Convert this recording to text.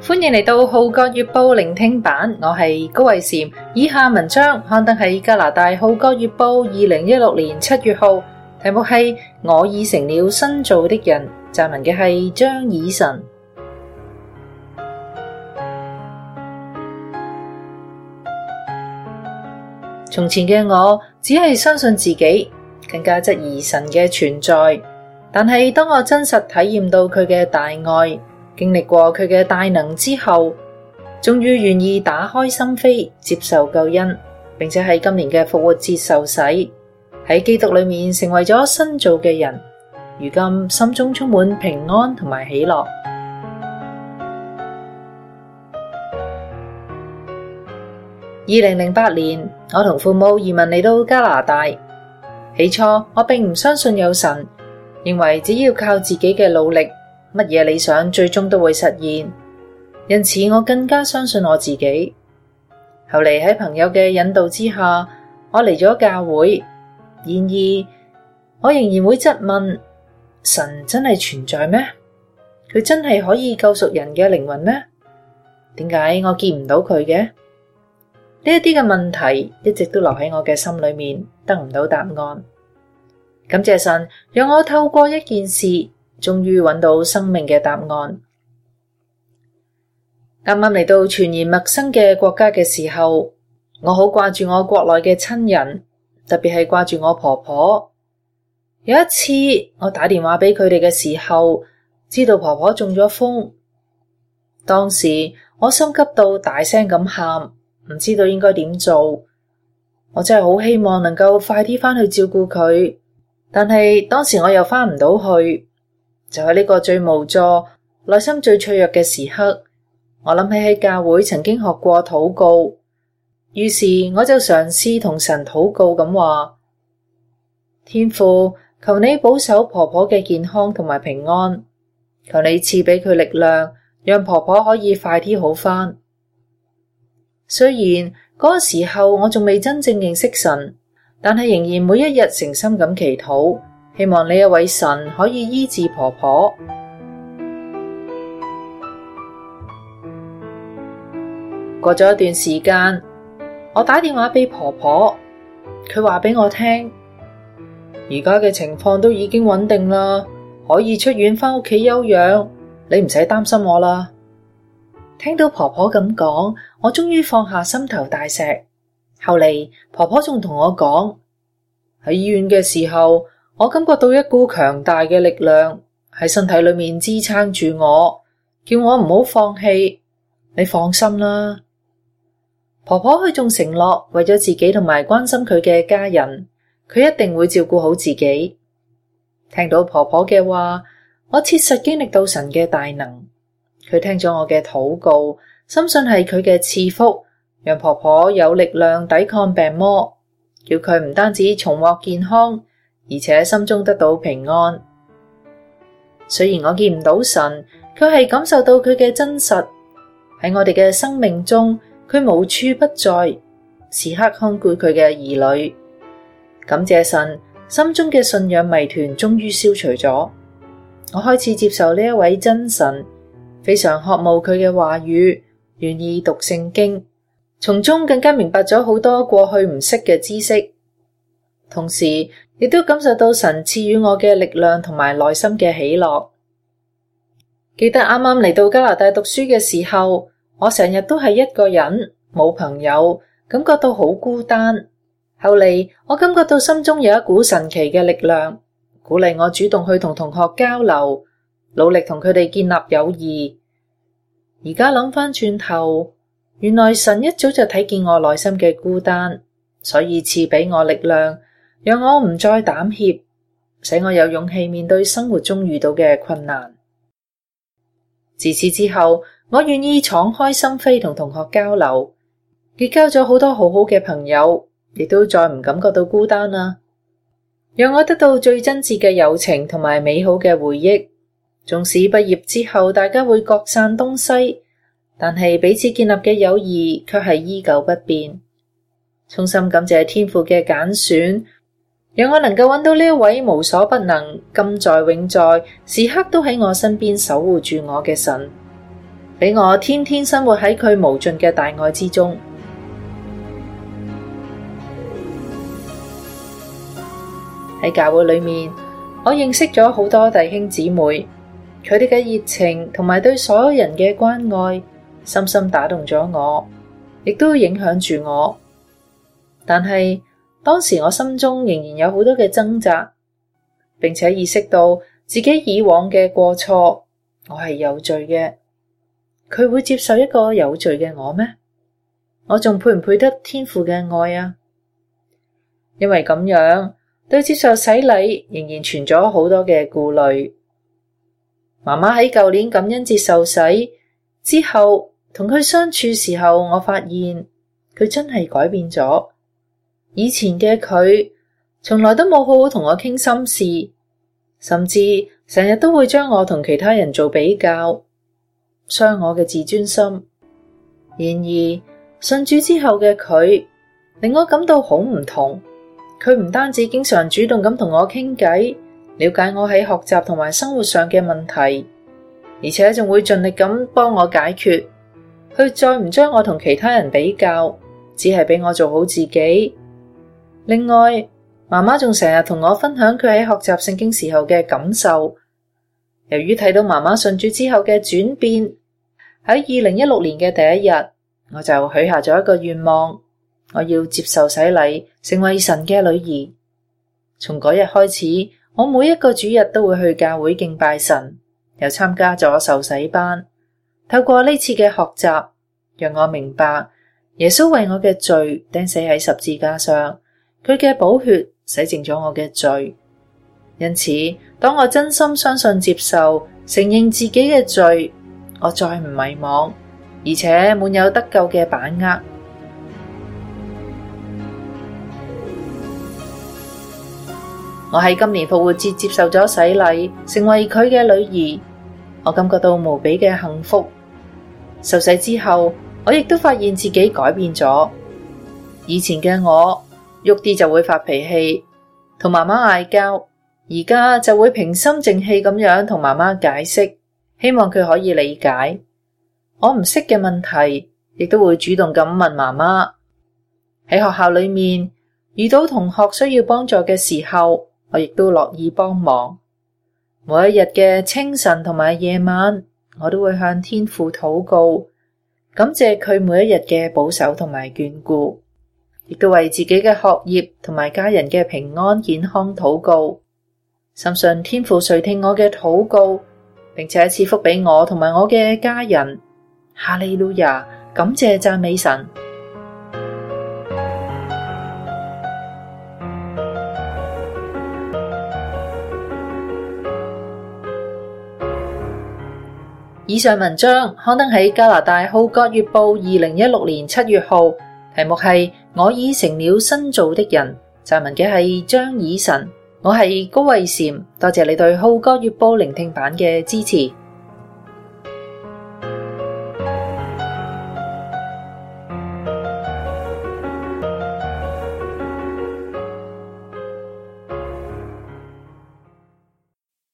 歡迎嚟到《號角月報》聆聽版，我係高慧嬋。以下文章刊登喺加拿大《號角月報》2016年7月號，題目係我已成了新造的人，撰文嘅係張以晨。從前嘅我只係相信自己，更加質疑神嘅存在。但係當我真實體驗到佢嘅大愛，經歷過佢嘅大能之後，終於願意打開心扉接受救恩，並且喺今年嘅復活節受洗，喺基督裏面成為咗新造嘅人。如今心中充滿平安同埋喜樂。2008年，我同父母移民嚟到加拿大。起初我並唔相信有神，認為只要靠自己嘅努力，乜嘢理想最終都會實現，因此我更加相信我自己。後嚟喺朋友嘅引導之下，我嚟咗教會。然而，我仍然會質問：神真係存在咩？佢真係可以救贖人嘅靈魂咩？點解我見唔到佢嘅？呢一啲嘅問題一直都留喺我嘅心裏面，得唔到答案。感謝神，讓我透過一件事，終於揾到生命嘅答案。啱啱嚟到全然陌生嘅國家嘅時候，我好掛住我國內嘅親人，特別係掛住我婆婆。有一次我打電話俾佢哋嘅時候，知道婆婆中咗風。當時我心急到大聲咁喊，唔知道應該點做。我真係好希望能夠快啲返去照顧佢，但係當時我又返唔到去。就喺呢個最無助、內心最脆弱嘅時刻，我諗起喺教會曾經學過禱告，於是我就嘗試同神禱告咁話：天父，求你保守婆婆嘅健康同埋平安，求你賜俾佢力量，讓婆婆可以快啲好返。雖然嗰個時候我仲未真正認識神，但係仍然每一日誠心咁祈禱，希望呢一位神可以醫治婆婆。過咗一段時間，我打電話俾婆婆，佢話俾我聽，而家嘅情況都已經穩定啦，可以出院返屋企休養，你唔使擔心我啦。聽到婆婆咁講，我終於放下心頭大石。後嚟婆婆仲同我講，喺醫院嘅時候，我感覺到一股強大嘅力量喺身體裏面支撐住我，叫我唔好放棄。你放心啦。婆婆佢仲承諾，為咗自己同埋關心佢嘅家人，佢一定會照顧好自己。聽到婆婆嘅話，我切實經歷到神嘅大能。佢聽咗我嘅禱告，深信係佢嘅賜福，讓婆婆有力量抵抗病魔，叫佢唔單止重獲健康，而且心中得到平安。雖然我見唔到神，卻係感受到佢嘅真實。喺我哋嘅生命中，佢無處不在，時刻看顧佢嘅兒女。感謝神，心中嘅信仰謎團終於消除咗。我開始接受呢一位真神，非常渴慕佢嘅話語，願意讀聖經，從中更加明白咗好多過去唔識嘅知識。同時亦都感受到神賜予我嘅力量同埋內心嘅喜樂。記得啱啱嚟到加拿大讀書嘅時候，我成日都係一個人，冇朋友，感覺到好孤單。後嚟我感覺到心中有一股神奇嘅力量，鼓勵我主動去同同學交流，努力同佢哋建立友誼。而家諗返轉頭，原來神一早就睇見我內心嘅孤單，所以賜俾我力量，讓我唔再膽怯，使我有勇氣面對生活中遇到嘅困難。自此之後，我願意敞開心扉同同學交流，結交咗好多好好嘅朋友，亦都再唔感覺到孤單啦。讓我得到最真摯嘅友情同埋美好嘅回憶。縱使畢業之後大家會各散東西，但係彼此建立嘅友誼卻係依舊不變。衷心感謝天父嘅揀選，讓我能夠揾到呢一位無所不能、今在永在、時刻都喺我身邊守護住我嘅神， 俾我天天生活喺佢無盡嘅大愛之中。喺教會裏面，我認識咗好多弟兄姊妹，佢哋嘅熱情同埋對所有人嘅關愛，深深打動咗我，亦都影響住我。但係當時我心中仍然有好多嘅掙扎，並且意識到自己以往嘅過錯，我係有罪嘅。佢會接受一個有罪嘅我咩？我仲配唔配得天父嘅愛啊？因為咁樣，對接受洗禮仍然存咗好多嘅顧慮。媽媽喺舊年感恩節受洗之後，同佢相處時候，我發現佢真係改變咗。以前嘅佢從來都冇好好同我傾心事，甚至成日都會將我同其他人做比較，傷我嘅自尊心。然而信主之後嘅佢令我感到好唔同。佢唔單止經常主動咁同我傾偈，了解我喺學習同埋生活上嘅問題，而且仲會盡力咁幫我解決。佢再唔將我同其他人比較，只係俾我做好自己。另外，媽媽仲成日同我分享佢喺學習聖經時候嘅感受。由於睇到媽媽信主之後嘅轉變，喺2016年嘅第一日，我就許下咗一個願望，我要接受洗禮，成為神嘅女兒。從嗰日開始，我每一個主日都會去教會敬拜神，又參加咗受洗班。透過呢次嘅學習，讓我明白耶穌為我嘅罪釘死喺十字架上，佢嘅寶血洗淨咗我嘅罪。因此，當我真心相信、接受、承認自己嘅罪，我再唔迷茫，而且滿有得救嘅把握。我喺今年復活節接受咗洗禮，成為佢嘅女兒，我感覺到無比嘅幸福。受洗之後，我亦都發現自己改變咗。以前嘅我，喐啲就會發脾氣，同媽媽嗌交，而家就會平心靜氣咁樣同媽媽解釋，希望佢可以理解。我唔識嘅問題，亦都會主動咁問媽媽。喺學校裏面，遇到同學需要幫助嘅時候，我亦都樂意幫忙。每一日嘅清晨同埋夜晚，我都會向天父禱告，感謝佢每一日嘅保守同埋眷顧，亦都為自己嘅學業同埋家人嘅平安健康禱告。深信天父垂聽我嘅禱告，並且賜福俾我同埋我嘅家人。哈利路亞，感謝讚美神。以上文章刊登喺加拿大《號角月報》2016年7月號，題目係我已成了新造的人，撰文嘅係張以晨。我係高慧嬋，多謝你對《號角月報》聆聽版嘅支持。